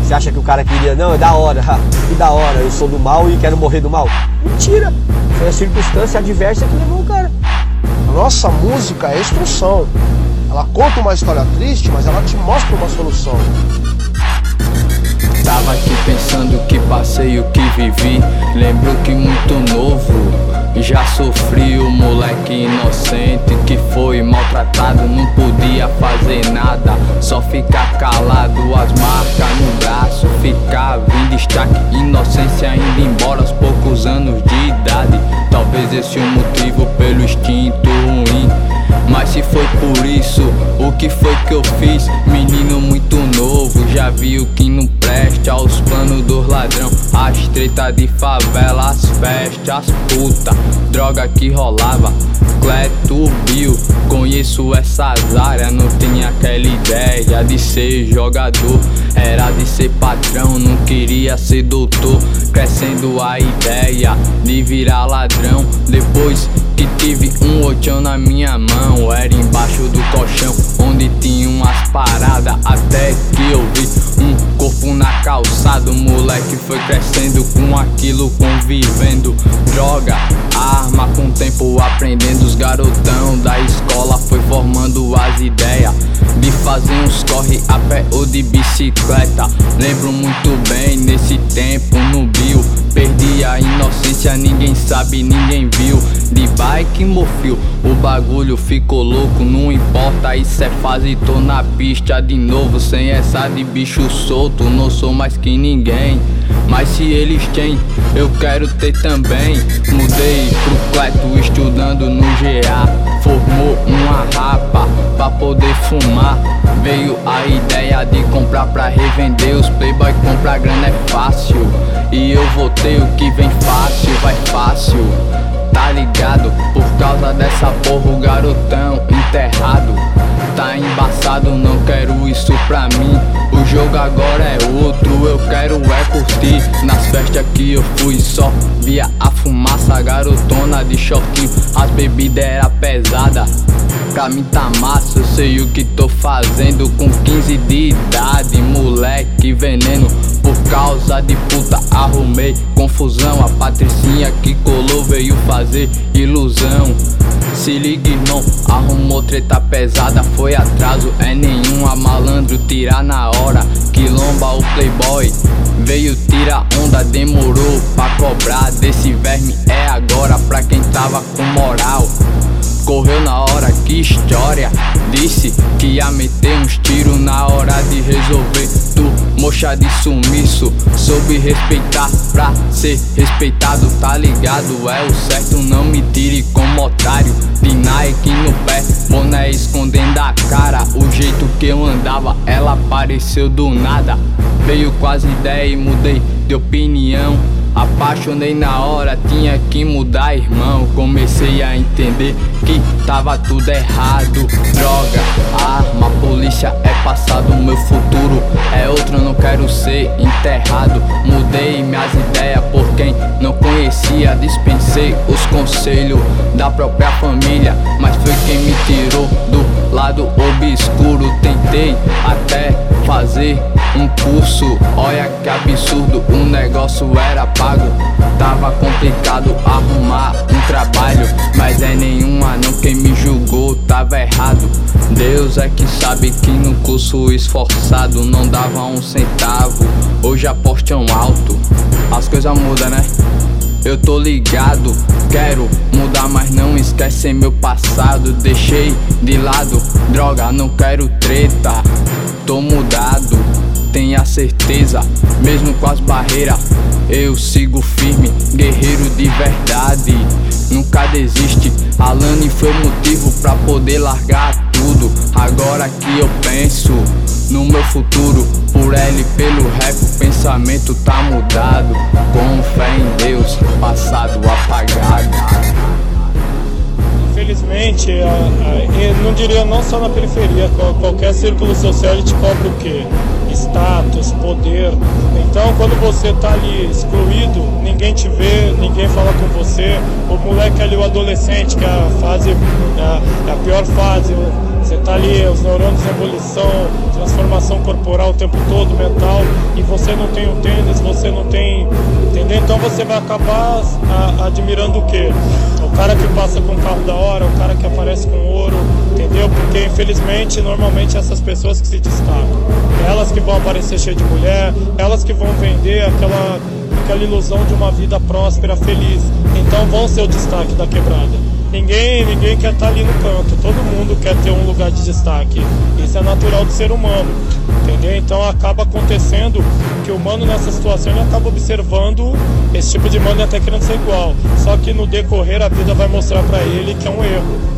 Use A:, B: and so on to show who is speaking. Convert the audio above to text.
A: Você acha que o cara queria, não, é da hora, que da hora, eu sou do mal e quero morrer do mal? Mentira! Foi a circunstância adversa que levou o cara.
B: A nossa música é instrução. Ela conta uma história triste, mas ela te mostra uma solução.
C: Tava aqui pensando o que passei, o que vivi. Lembro que muito novo já sofri, o moleque inocente que foi maltratado, não podia fazer nada, só ficar calado, as marcas no braço, ficava em destaque, inocência indo embora aos poucos anos de idade. Talvez esse é o motivo pelo instinto ruim, mas se foi por isso, o que foi que eu fiz? Menino muito novo, já viu que não presta, aos planos dos ladrão, as treta de favela, as festas, as puta, droga que rolava, Cleto Bill. Conheço essas áreas, não tinha aquela ideia de ser jogador, era de ser patrão, não queria ser doutor. Crescendo a ideia de virar ladrão, depois que tive um oitão na minha mão, era embaixo do colchão onde tinha umas paradas, até que eu vi um corpo na calçada. O moleque foi crescendo com aquilo, convivendo, droga, arma, com o tempo aprendendo. Os garotão da escola foi formando as ideias de fazer uns corre a pé ou de bicicleta. Lembro muito bem nesse tempo no bio, perdi a inocência, ninguém sabe, ninguém viu. De bike mofio, o bagulho ficou louco, não importa, isso é fase, tô na pista de novo, sem essa de bicho solto, não sou mais que ninguém. Mas se eles têm, eu quero ter também. Mudei pro Cleto estudando no GA, formou uma rapa pra poder fumar. Veio a ideia de comprar pra revender, os playboy comprar grana é fácil, e eu vou ter o que vem fácil, vai fácil, tá ligado? Por causa dessa porra o garotão enterrado tá embaçado, não quero isso pra mim. O jogo agora é outro, eu quero é curtir. Nas festas que eu fui só via a fumaça, garotona de shortinho, as bebidas era pesada. Pra mim tá massa, eu sei o que tô fazendo com 15 de idade, moleque veneno. Por causa de puta arrumei confusão, a patricinha que colou veio fazer ilusão. Se liga irmão, arrumou treta pesada, foi atraso, é nenhum, a malandro tirar na hora. Quilomba o playboy, veio tirar onda, demorou pra cobrar. Desse verme é agora pra quem tava com moral. Correu na hora, que história, disse que ia meter uns tiros na hora de resolver. Tu, mocha de sumiço, soube respeitar pra ser respeitado, tá ligado? É o certo, não me tire como otário. De Nike no pé, boné escondendo a cara. O jeito que eu andava, ela apareceu do nada. Veio com as ideias e mudei de opinião. Apaixonei na hora, tinha que mudar, irmão. Comecei a entender que tava tudo errado. Droga, arma, polícia é passado, meu futuro é outro, eu não quero ser enterrado. Mudei minhas ideias por quem não conhecia, dispensei os conselhos da própria família, mas foi quem me tirou do lado obscuro. Tentei até fazer um curso, olha que absurdo, o negócio era pago. Tava complicado arrumar um trabalho, mas é nenhuma não, quem me julgou tava errado. Deus é que sabe que no curso esforçado não dava um centavo, hoje apostam alto. As coisas mudam, né? Eu tô ligado, quero mudar, mas não esquece meu passado. Deixei de lado, droga, não quero treta, tô mudado, tenha certeza, mesmo com as barreiras eu sigo firme, guerreiro de verdade, nunca desiste. Alane foi o motivo pra poder largar tudo. Agora que eu penso no meu futuro, por ela e pelo rap o pensamento tá mudado. Com fé em Deus, passado apagado.
D: Infelizmente, não diria não só na periferia, qualquer círculo social ele te cobra o quê? Status, poder. Então quando você tá ali excluído, ninguém te vê, ninguém fala com você. O moleque ali, o adolescente, que é a fase, a pior fase, você tá ali, os neurônios em ebulição, transformação corporal o tempo todo, mental, e você não tem o tênis, você não tem, entendeu? Então você vai acabar admirando o quê? O cara que passa com um carro da hora, o cara que aparece com ouro, entendeu? Porque infelizmente, normalmente essas pessoas que se destacam, elas que vão aparecer cheias de mulher, elas que vão vender aquela ilusão de uma vida próspera, feliz, então vão ser o destaque da quebrada. Ninguém quer estar ali no canto, todo mundo quer ter um lugar de destaque. Isso é natural do ser humano, entendeu? Então acaba acontecendo que o mano nessa situação ele acaba observando esse tipo de mano e até querendo ser igual. Só que no decorrer a vida vai mostrar pra ele que é um erro.